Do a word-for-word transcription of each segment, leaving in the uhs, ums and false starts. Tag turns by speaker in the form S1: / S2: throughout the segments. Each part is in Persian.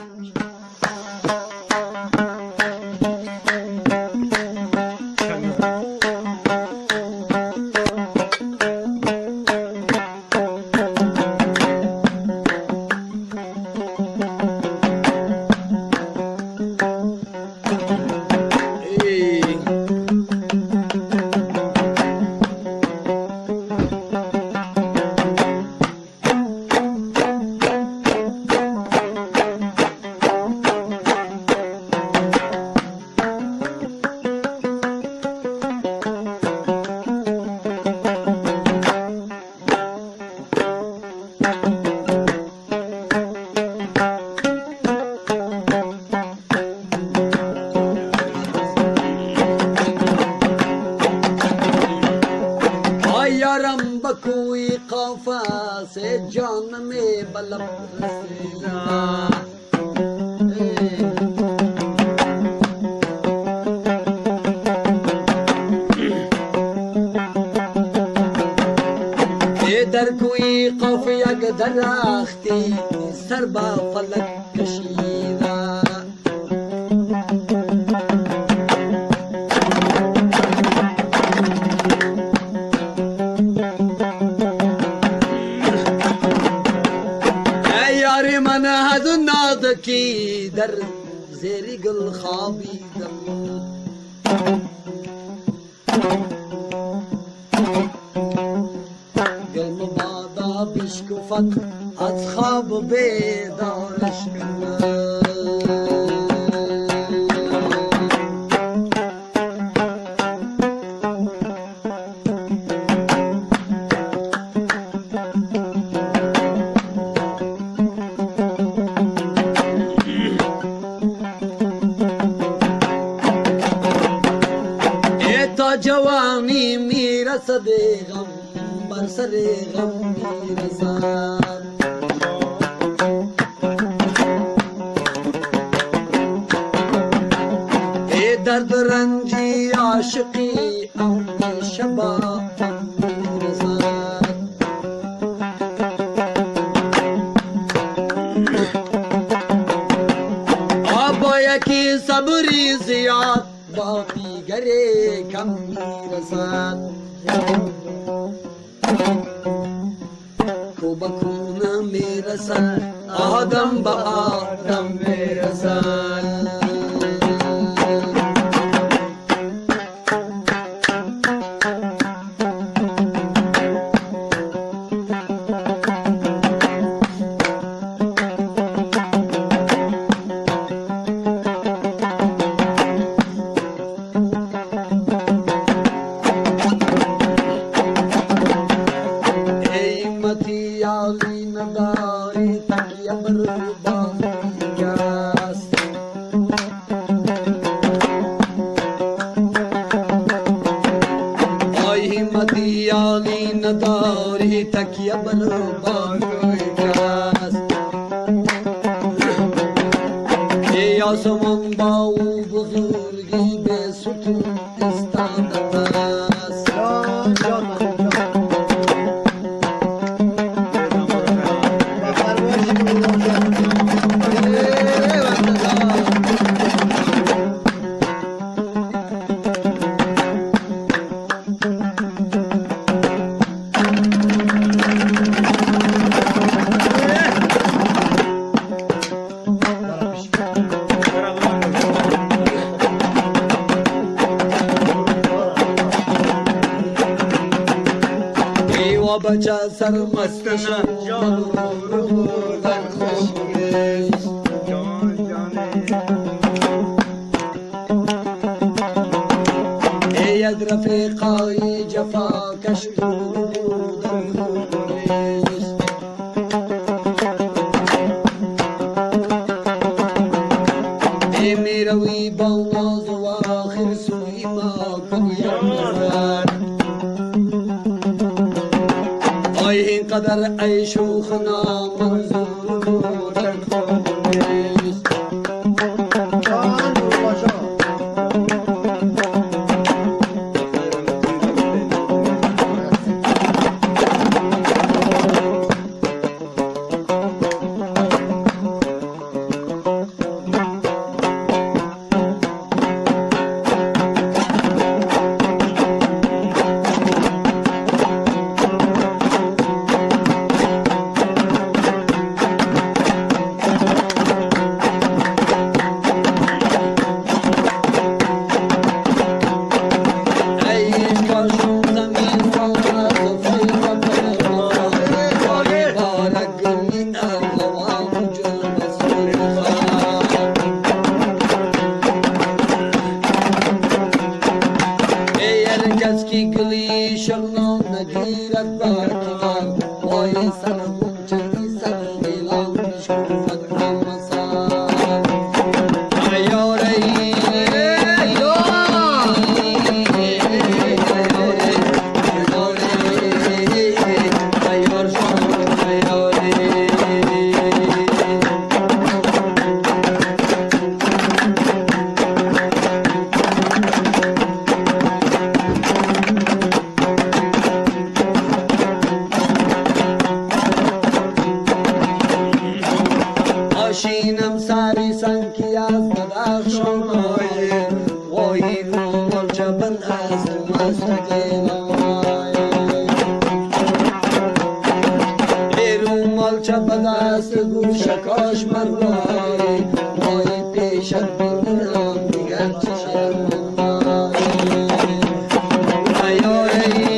S1: कोई खौफा से जान में बलम रसीदा दर कोई खौफ यक दराख्ती सरबा फलक कशीदा यारी मन हद नाद की दर जेरी गुल खाबी दम بشكفك أصحاب بيدار شكنا إتا جواني ميرس بغم برسر غمی رسان ای درد رنجی عاشقی امی شبا امی رسان آبا یکی صبری زیاد با دیگری کمی رسان کو بکونا میرا سن آدم با آدم میرا سن علی نداری تکیه بر باقیست آی همتی علی نداری تکیه بر باقیست ای آسمان با او بزرگی به ستون استانده است بچا سر مستشن جان رو بردن خوشگیش جان جانه اید رفیقای جفا کشت رو بردن خوشگیش ای میروی با ناز و آخر سوی ما کنیم نزد آی اینقدر ای شوخنا منظور بودن خوبیست مروای وای پیشت بودم دیگر چه شرمای ایاری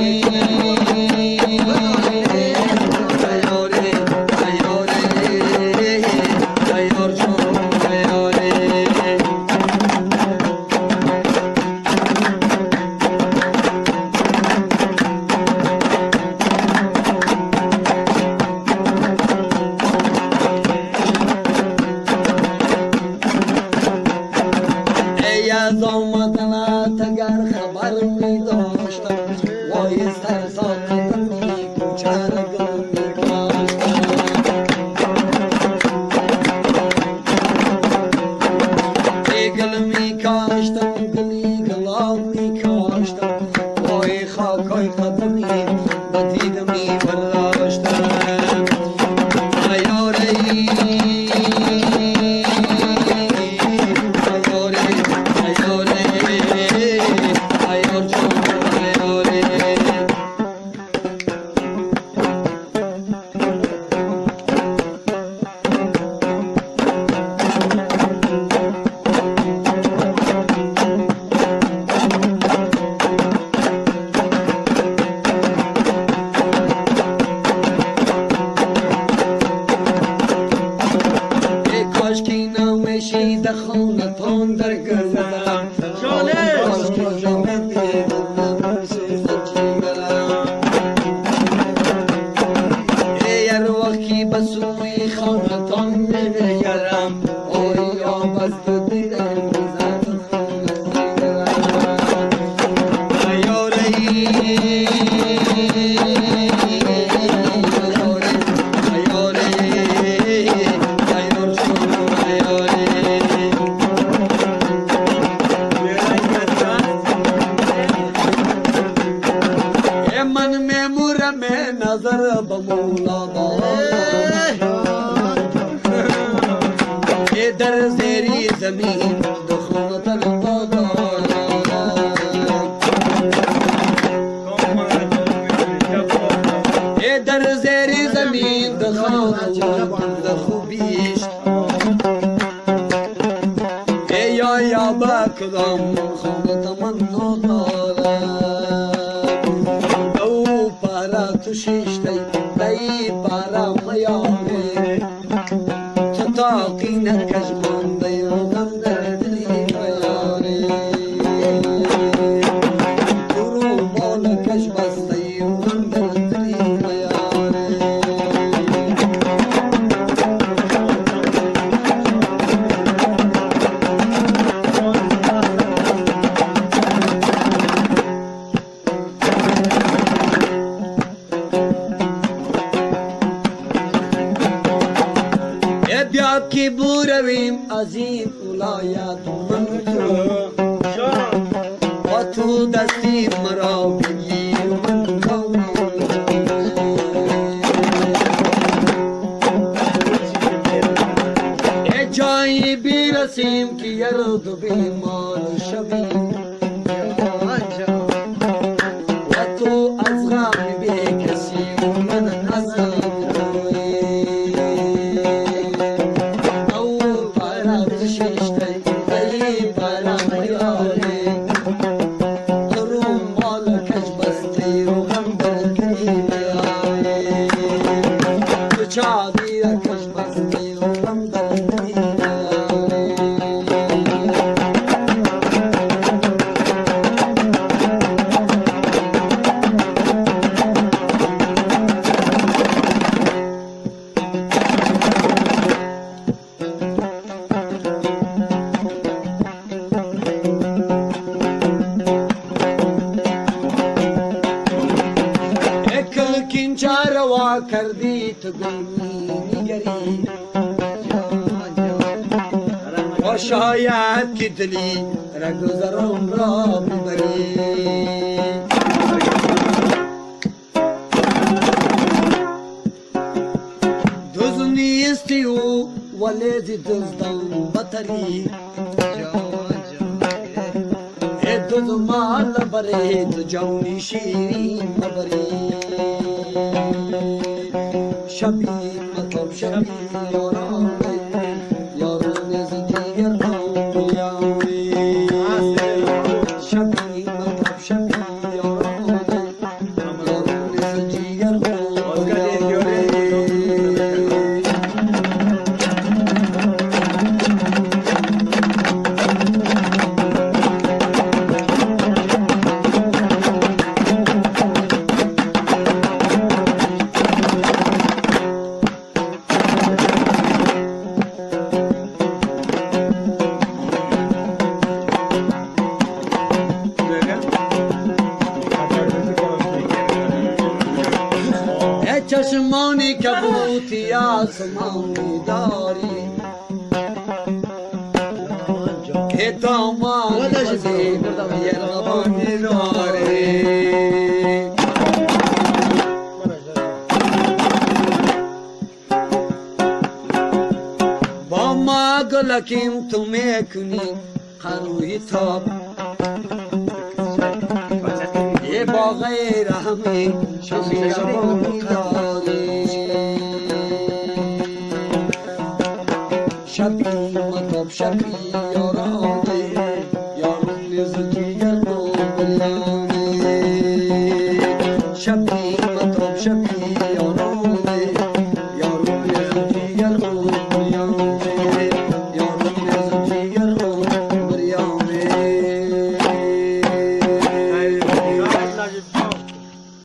S1: از آمدنت اگر خبر می داشتم وای سر تا قدمی کوچه را گل می کاشتم گل می کاشتم گلی گلاب می کاشتم وای خاکای قدمی بدید می برداشتم ایاری در خانتان در گردم کاش که جامد دیدم سوزکی برم ای وقتی بسوی خانتان نمیگرم آی آب از دو دیدم بزد خانه دیگرم ایاری نظر بمولا ای در زیری زمین دخونت البادا ای در زیری زمین دخونت خوبیش ای یا یا بکدم خونت من ندارم تو شیشتی دایی پارا میاره تو تاقی نکش من دیو غم در دلی میاره تو رو مال کش بس دیو غم در دلی میاره بیا کی بورویم از این ولایت من تو و تو دستی مرا بگیر من کامل ای جایی بیرسیم که یرد و بیمار شویم و تو از غم بی کسی و من از غم روا کردی تو گل میگری و شاید که دلی را گذرم را ببری دوز نیستی و ولی دزدم بطری دوز مال بری تو جونی شیرین ببری شبی مطلب شبی یاران آسمانی داری که دامان بازی یرغبانی داری با ما گلکیم تو میکنی قروی تاب یه با غیر همه شمیرانی داری شبی مطاب شبی یارانه یارون زلجی گردو بریانه شبی